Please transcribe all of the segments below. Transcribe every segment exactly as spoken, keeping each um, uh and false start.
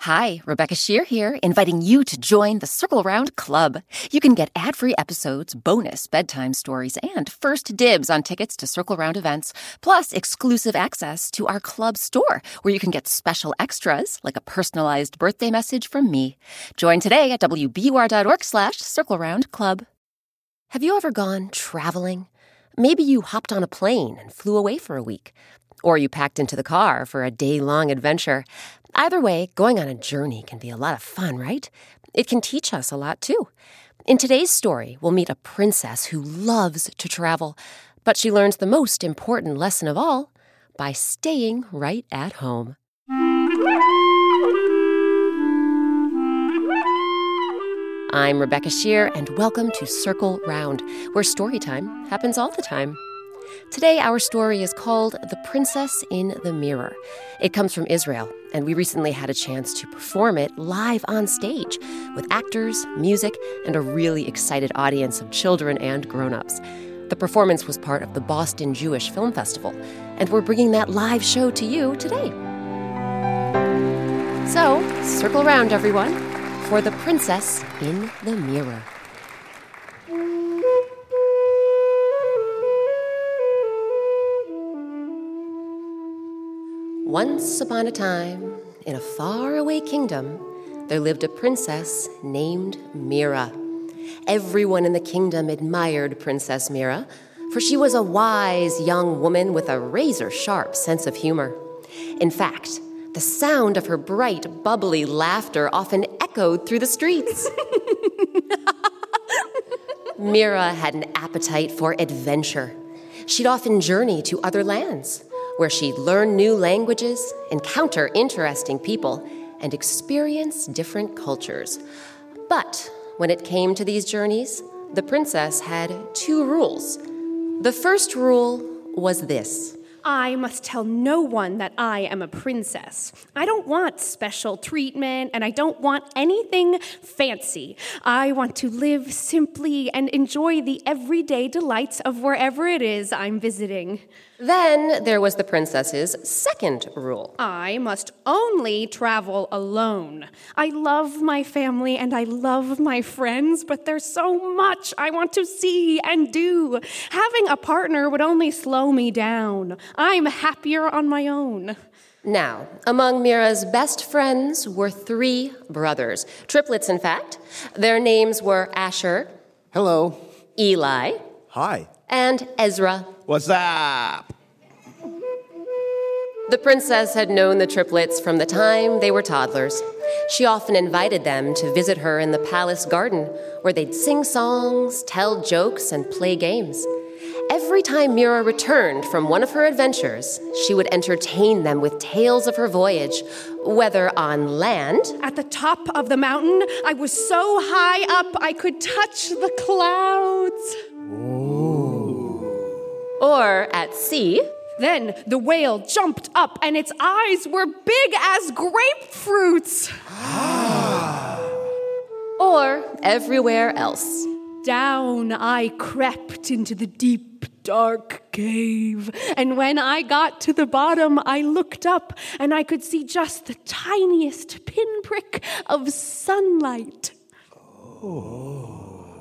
Hi, Rebecca Shear here, inviting you to join the Circle Round Club. You can get ad-free episodes, bonus bedtime stories, and first dibs on tickets to Circle Round events, plus exclusive access to our club store, where you can get special extras, like a personalized birthday message from me. Join today at w b u r dot org slash circle round club. Have you ever gone traveling? Maybe you hopped on a plane and flew away for a week. Or you packed into the car for a day-long adventure. Either way, going on a journey can be a lot of fun, right? It can teach us a lot, too. In today's story, we'll meet a princess who loves to travel, but she learns the most important lesson of all by staying right at home. I'm Rebecca Shear, and welcome to Circle Round, where storytime happens all the time. Today, our story is called The Princess in the Mirror. It comes from Israel, and we recently had a chance to perform it live on stage with actors, music, and a really excited audience of children and grown-ups. The performance was part of the Boston Jewish Film Festival, and we're bringing that live show to you today. So, circle around, everyone, for The Princess in the Mirror. Once upon a time, in a faraway kingdom, there lived a princess named Mira. Everyone in the kingdom admired Princess Mira, for she was a wise young woman with a razor-sharp sense of humor. In fact, the sound of her bright, bubbly laughter often echoed through the streets. Mira had an appetite for adventure. She'd often journey to other lands, where she'd learn new languages, encounter interesting people, and experience different cultures. But when it came to these journeys, the princess had two rules. The first rule was this: I must tell no one that I am a princess. I don't want special treatment, and I don't want anything fancy. I want to live simply and enjoy the everyday delights of wherever it is I'm visiting. Then there was the princess's second rule. I must only travel alone. I love my family and I love my friends, but there's so much I want to see and do. Having a partner would only slow me down. I'm happier on my own. Now, among Mira's best friends were three brothers, triplets in fact. Their names were Asher. Hello. Eli. Hi. And Ezra. What's up? The princess had known the triplets from the time they were toddlers. She often invited them to visit her in the palace garden, where they'd sing songs, tell jokes, and play games. Every time Mira returned from one of her adventures, she would entertain them with tales of her voyage, whether on land. At the top of the mountain, I was so high up I could touch the clouds. Or at sea. Then the whale jumped up and its eyes were big as grapefruits. Or everywhere else. Down I crept into the deep, dark cave. And when I got to the bottom, I looked up and I could see just the tiniest pinprick of sunlight. Oh.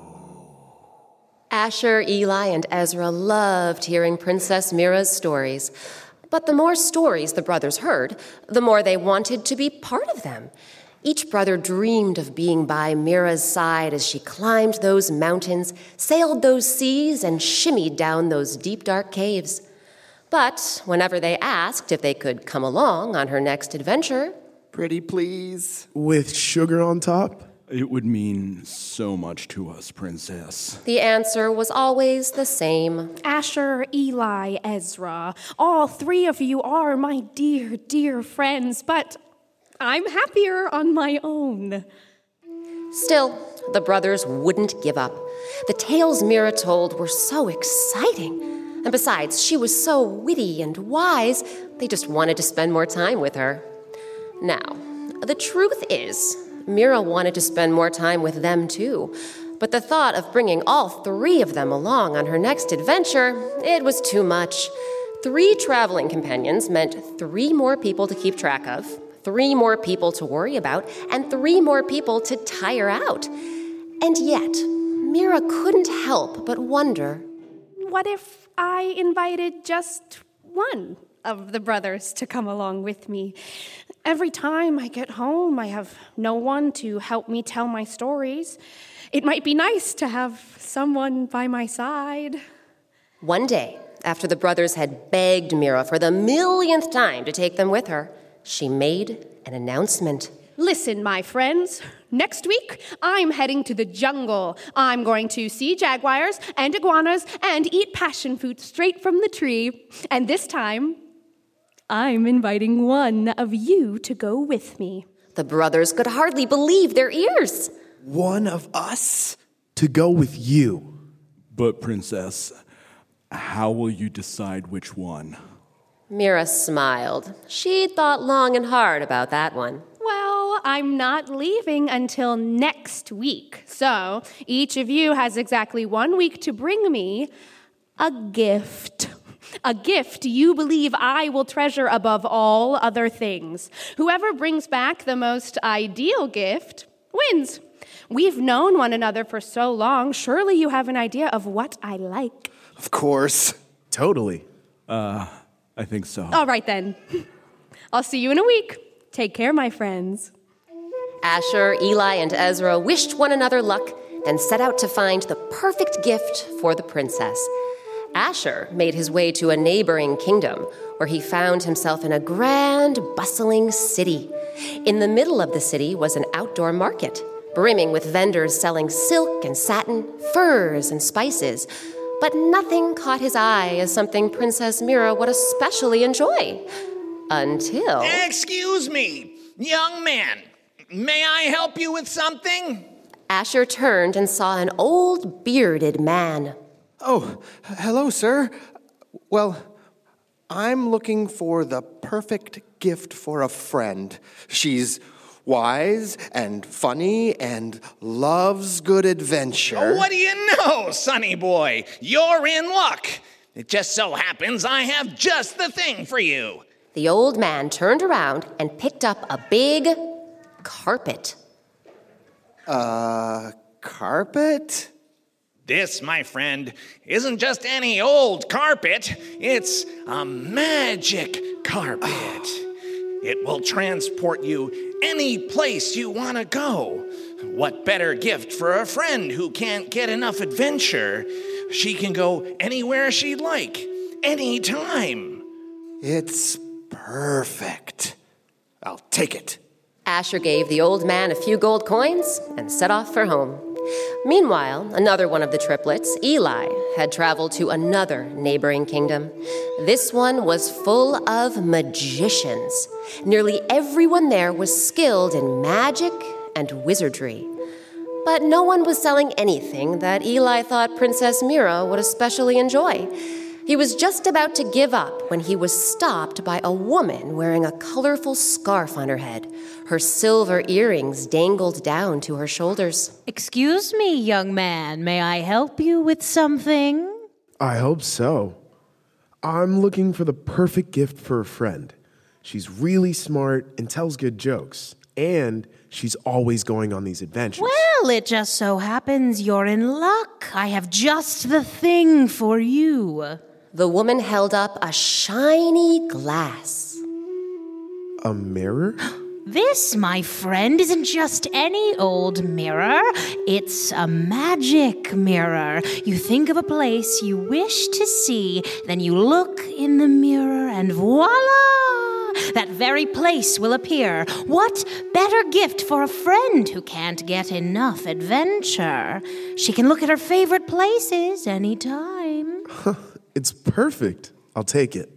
Asher, Eli, and Ezra loved hearing Princess Mira's stories. But the more stories the brothers heard, the more they wanted to be part of them. Each brother dreamed of being by Mira's side as she climbed those mountains, sailed those seas, and shimmied down those deep, dark caves. But whenever they asked if they could come along on her next adventure... Pretty please. With sugar on top? It would mean so much to us, princess. The answer was always the same. Asher, Eli, Ezra, all three of you are my dear, dear friends, but I'm happier on my own. Still, the brothers wouldn't give up. The tales Mira told were so exciting. And besides, she was so witty and wise, they just wanted to spend more time with her. Now, the truth is, Mira wanted to spend more time with them too. But the thought of bringing all three of them along on her next adventure, it was too much. Three traveling companions meant three more people to keep track of, three more people to worry about and three more people to tire out. And yet, Mira couldn't help but wonder, what if I invited just one of the brothers to come along with me? Every time I get home, I have no one to help me tell my stories. It might be nice to have someone by my side. One day, after the brothers had begged Mira for the millionth time to take them with her, she made an announcement. Listen, my friends, next week I'm heading to the jungle. I'm going to see jaguars and iguanas and eat passion fruit straight from the tree. And this time, I'm inviting one of you to go with me. The brothers could hardly believe their ears. One of us? To go with you. But, Princess, how will you decide which one? Mira smiled. She'd thought long and hard about that one. Well, I'm not leaving until next week. So each of you has exactly one week to bring me a gift. A gift you believe I will treasure above all other things. Whoever brings back the most ideal gift wins. We've known one another for so long. Surely you have an idea of what I like. Of course. Totally. Uh, I think so. All right, then. I'll see you in a week. Take care, my friends. Asher, Eli, and Ezra wished one another luck and set out to find the perfect gift for the princess. Asher made his way to a neighboring kingdom, where he found himself in a grand, bustling city. In the middle of the city was an outdoor market, brimming with vendors selling silk and satin, furs and spices. But nothing caught his eye as something Princess Mira would especially enjoy. Until... Excuse me, young man. May I help you with something? Asher turned and saw an old, bearded man. Oh, hello, sir. Well, I'm looking for the perfect gift for a friend. She's wise and funny and loves good adventure. What do you know, sonny boy? You're in luck. It just so happens I have just the thing for you. The old man turned around and picked up a big carpet. Uh, carpet? This, my friend, isn't just any old carpet. It's a magic carpet. It will transport you any place you want to go. What better gift for a friend who can't get enough adventure? She can go anywhere she'd like, anytime. It's perfect. I'll take it. Asher gave the old man a few gold coins and set off for home. Meanwhile, another one of the triplets, Eli, had traveled to another neighboring kingdom. This one was full of magicians. Nearly everyone there was skilled in magic and wizardry. But no one was selling anything that Eli thought Princess Mira would especially enjoy. He was just about to give up when he was stopped by a woman wearing a colorful scarf on her head. Her silver earrings dangled down to her shoulders. Excuse me, young man. May I help you with something? I hope so. I'm looking for the perfect gift for a friend. She's really smart and tells good jokes. And she's always going on these adventures. Well, it just so happens you're in luck. I have just the thing for you. The woman held up a shiny glass. A mirror? This, my friend, isn't just any old mirror. It's a magic mirror. You think of a place you wish to see, then you look in the mirror, and voila! That very place will appear. What better gift for a friend who can't get enough adventure? She can look at her favorite places anytime. It's perfect. I'll take it.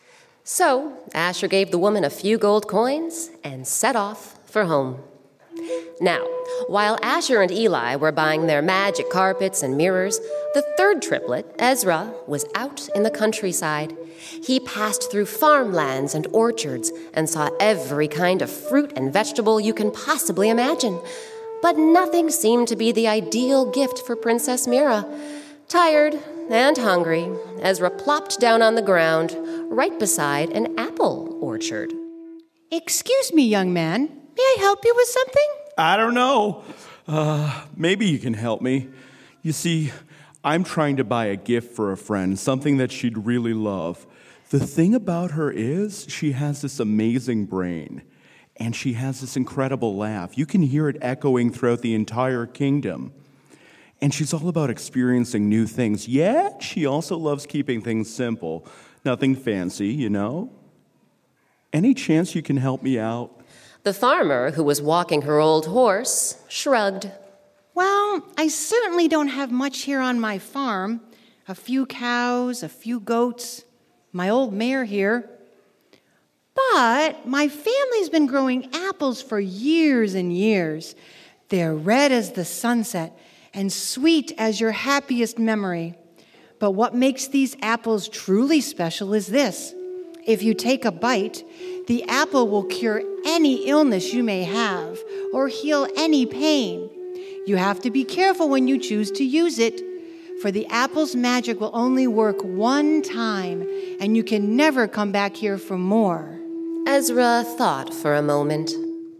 So, Asher gave the woman a few gold coins and set off for home. Now, while Asher and Eli were buying their magic carpets and mirrors, the third triplet, Ezra, was out in the countryside. He passed through farmlands and orchards and saw every kind of fruit and vegetable you can possibly imagine. But nothing seemed to be the ideal gift for Princess Mira. Tired and hungry, Ezra plopped down on the ground right beside an apple orchard. Excuse me, young man. May I help you with something? I don't know. Uh, maybe you can help me. You see, I'm trying to buy a gift for a friend, something that she'd really love. The thing about her is she has this amazing brain, and she has this incredible laugh. You can hear it echoing throughout the entire kingdom. And she's all about experiencing new things. Yet, she also loves keeping things simple. Nothing fancy, you know? Any chance you can help me out? The farmer, who was walking her old horse, shrugged. Well, I certainly don't have much here on my farm. A few cows, a few goats, my old mare here. But my family's been growing apples for years and years. They're red as the sunset and sweet as your happiest memory. But what makes these apples truly special is this. If you take a bite, the apple will cure any illness you may have or heal any pain. You have to be careful when you choose to use it, for the apple's magic will only work one time, and you can never come back here for more. Ezra thought for a moment.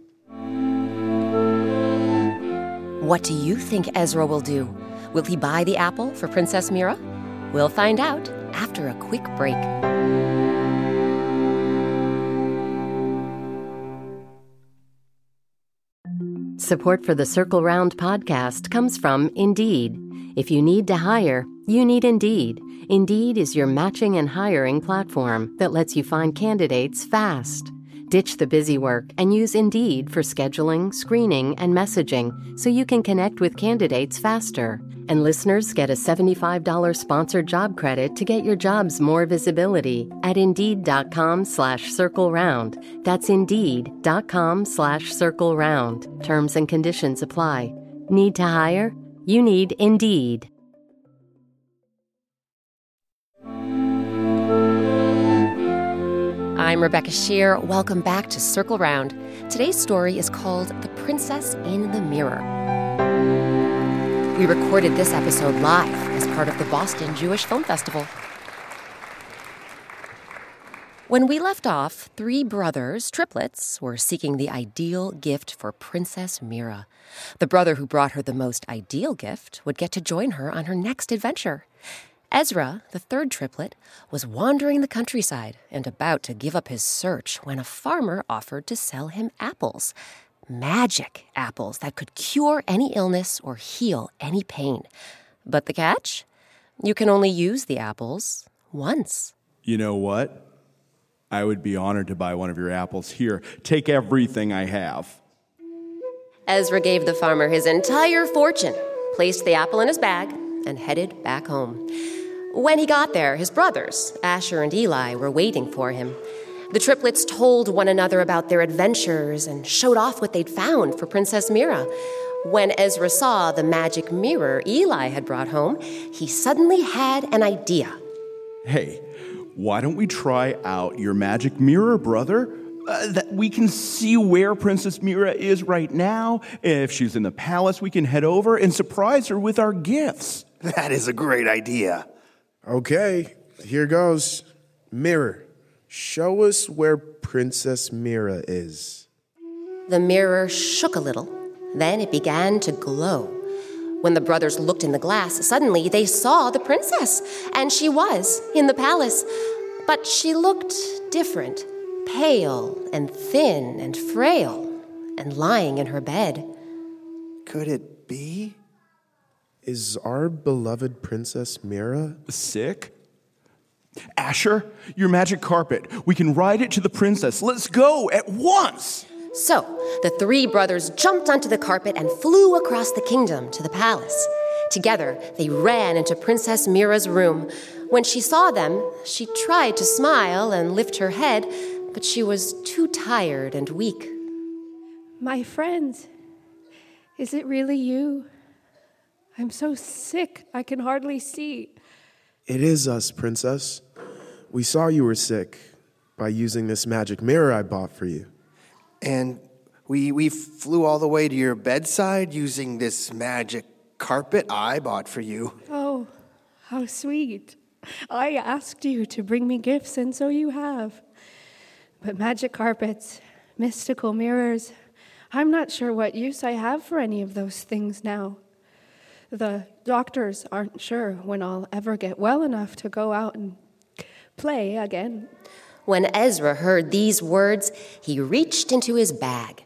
What do you think Ezra will do? Will he buy the apple for Princess Mira? We'll find out after a quick break. Support for the Circle Round podcast comes from Indeed. If you need to hire, you need Indeed. Indeed is your matching and hiring platform that lets you find candidates fast. Ditch the busy work and use Indeed for scheduling, screening, and messaging so you can connect with candidates faster. And listeners get a seventy-five dollars sponsored job credit to get your jobs more visibility at Indeed.com slash Circle Round. That's Indeed.com slash Circle Round. Terms and conditions apply. Need to hire? You need Indeed. I'm Rebecca Shear. Welcome back to Circle Round. Today's story is called The Princess in the Mirror. We recorded this episode live as part of the Boston Jewish Film Festival. When we left off, three brothers, triplets, were seeking the ideal gift for Princess Mira. The brother who brought her the most ideal gift would get to join her on her next adventure. Ezra, the third triplet, was wandering the countryside and about to give up his search when a farmer offered to sell him apples. Magic apples that could cure any illness or heal any pain. But the catch? You can only use the apples once. You know what? I would be honored to buy one of your apples. Here, take everything I have. Ezra gave the farmer his entire fortune, placed the apple in his bag, and headed back home. When he got there, his brothers, Asher and Eli, were waiting for him. The triplets told one another about their adventures and showed off what they'd found for Princess Mira. When Ezra saw the magic mirror Eli had brought home, he suddenly had an idea. Hey, why don't we try out your magic mirror, brother? Uh, that we can see where Princess Mira is right now. If she's in the palace, we can head over and surprise her with our gifts. That is a great idea. Okay, here goes. Mirror, show us where Princess Mira is. The mirror shook a little. Then it began to glow. When the brothers looked in the glass, suddenly they saw the princess, and she was in the palace. But she looked different, pale and thin and frail, and lying in her bed. Could it be? Is our beloved Princess Mira sick? Asher, your magic carpet. We can ride it to the princess. Let's go at once. So the three brothers jumped onto the carpet and flew across the kingdom to the palace. Together, they ran into Princess Mira's room. When she saw them, she tried to smile and lift her head, but she was too tired and weak. My friends, is it really you? I'm so sick, I can hardly see. It is us, Princess. We saw you were sick by using this magic mirror I bought for you. And we we flew all the way to your bedside using this magic carpet I bought for you. Oh, how sweet. I asked you to bring me gifts, and so you have. But magic carpets, mystical mirrors. I'm not sure what use I have for any of those things now. The doctors aren't sure when I'll ever get well enough to go out and play again. When Ezra heard these words, he reached into his bag.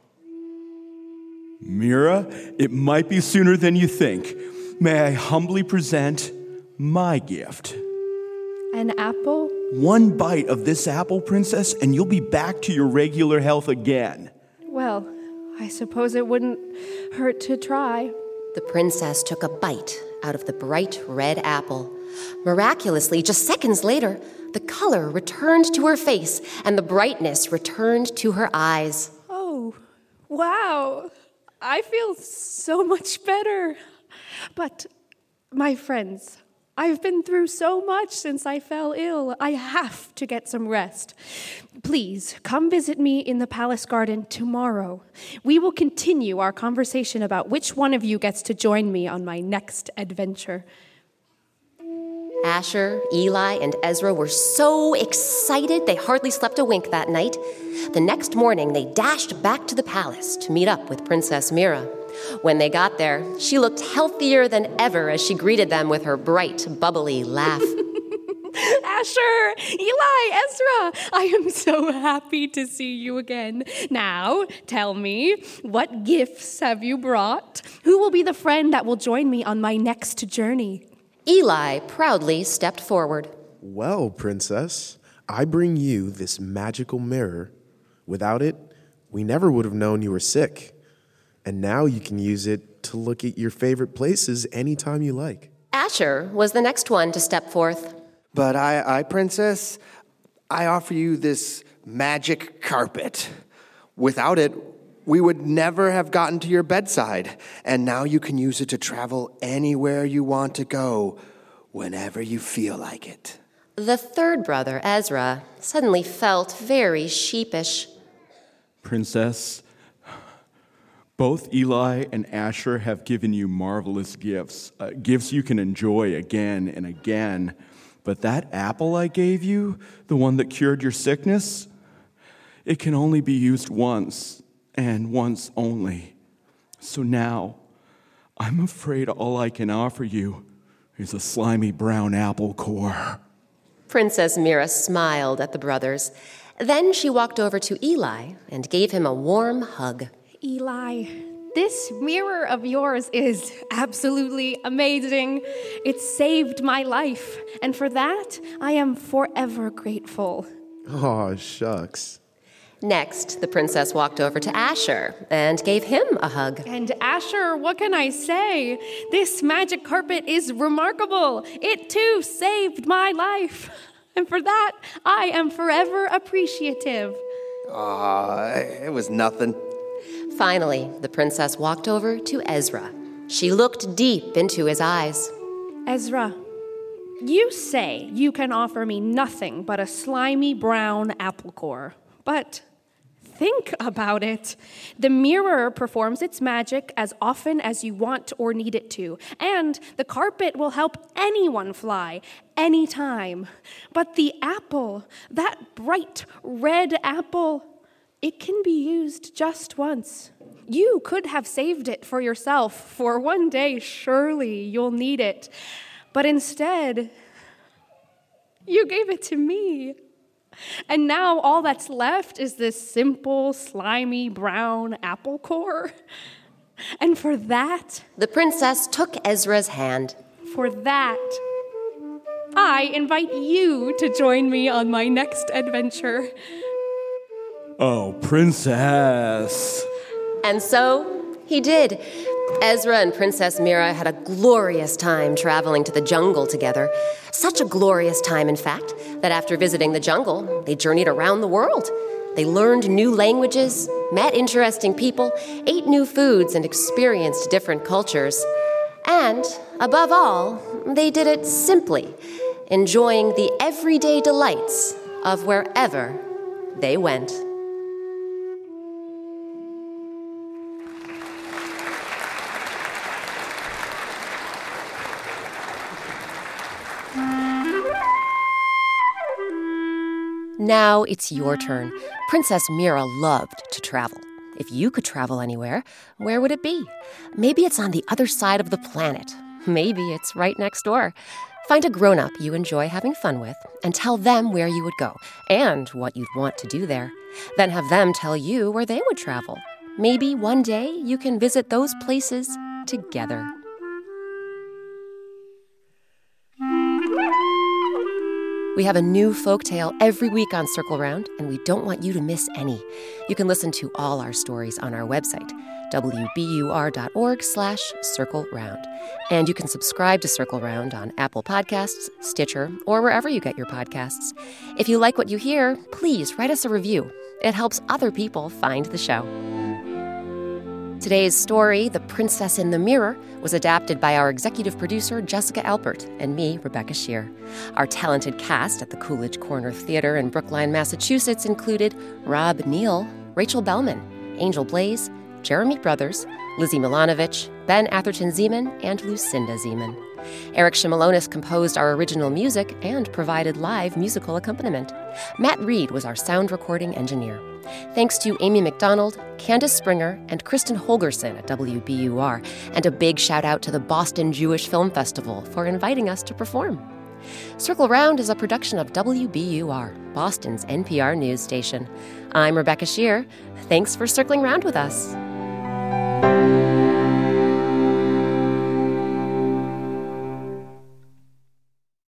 Mira, it might be sooner than you think. May I humbly present my gift? An apple? One bite of this apple, Princess, and you'll be back to your regular health again. Well, I suppose it wouldn't hurt to try. The princess took a bite out of the bright red apple. Miraculously, just seconds later, the color returned to her face and the brightness returned to her eyes. Oh, wow. I feel so much better. But, my friends, I've been through so much since I fell ill. I have to get some rest. Please, come visit me in the palace garden tomorrow. We will continue our conversation about which one of you gets to join me on my next adventure. Asher, Eli, and Ezra were so excited they hardly slept a wink that night. The next morning, they dashed back to the palace to meet up with Princess Mira. When they got there, she looked healthier than ever as she greeted them with her bright, bubbly laugh. Asher, Eli, Ezra, I am so happy to see you again. Now, tell me, what gifts have you brought? Who will be the friend that will join me on my next journey? Eli proudly stepped forward. Well, Princess, I bring you this magical mirror. Without it, we never would have known you were sick. And now you can use it to look at your favorite places anytime you like. Asher was the next one to step forth. But I, I, Princess, I offer you this magic carpet. Without it, we would never have gotten to your bedside. And now you can use it to travel anywhere you want to go, whenever you feel like it. The third brother, Ezra, suddenly felt very sheepish. Princess, both Eli and Asher have given you marvelous gifts, uh, gifts you can enjoy again and again. But that apple I gave you, the one that cured your sickness, it can only be used once, and once only. So now, I'm afraid all I can offer you is a slimy brown apple core. Princess Mira smiled at the brothers. Then she walked over to Eli and gave him a warm hug. Eli, this mirror of yours is absolutely amazing. It saved my life, and for that, I am forever grateful. Aw, shucks. Next, the princess walked over to Asher and gave him a hug. And Asher, what can I say? This magic carpet is remarkable. It too saved my life. And for that, I am forever appreciative. Ah, it was nothing. Finally, the princess walked over to Ezra. She looked deep into his eyes. Ezra, you say you can offer me nothing but a slimy brown apple core. But think about it. The mirror performs its magic as often as you want or need it to, and the carpet will help anyone fly anytime. But the apple, that bright red apple, it can be used just once. You could have saved it for yourself, for one day surely you'll need it. But instead, you gave it to me. And now all that's left is this simple, slimy, brown apple core. And for that... The princess took Ezra's hand. For that, I invite you to join me on my next adventure. Oh, Princess. And so he did. Ezra and Princess Mira had a glorious time traveling to the jungle together. Such a glorious time, in fact, that after visiting the jungle, they journeyed around the world. They learned new languages, met interesting people, ate new foods, and experienced different cultures. And, above all, they did it simply, enjoying the everyday delights of wherever they went. Now it's your turn. Princess Mira loved to travel. If you could travel anywhere, where would it be? Maybe it's on the other side of the planet. Maybe it's right next door. Find a grown-up you enjoy having fun with and tell them where you would go and what you'd want to do there. Then have them tell you where they would travel. Maybe one day you can visit those places together. We have a new folktale every week on Circle Round, and we don't want you to miss any. You can listen to all our stories on our website, w b u r dot org slash circle round. And you can subscribe to Circle Round on Apple Podcasts, Stitcher, or wherever you get your podcasts. If you like what you hear, please write us a review. It helps other people find the show. Today's story, The Princess in the Mirror, was adapted by our executive producer, Jessica Alpert, and me, Rebecca Shear. Our talented cast at the Coolidge Corner Theater in Brookline, Massachusetts included Rob Neal, Rachel Bellman, Angel Blaze, Jeremy Brothers, Lizzie Milanovich, Ben Atherton Zeman, and Lucinda Zeman. Eric Shimalonis composed our original music and provided live musical accompaniment. Matt Reed was our sound recording engineer. Thanks to Amy McDonald, Candace Springer, and Kristen Holgerson at W B U R, and a big shout out to the Boston Jewish Film Festival for inviting us to perform. Circle Round is a production of W B U R, Boston's N P R news station. I'm Rebecca Shear. Thanks for circling round with us.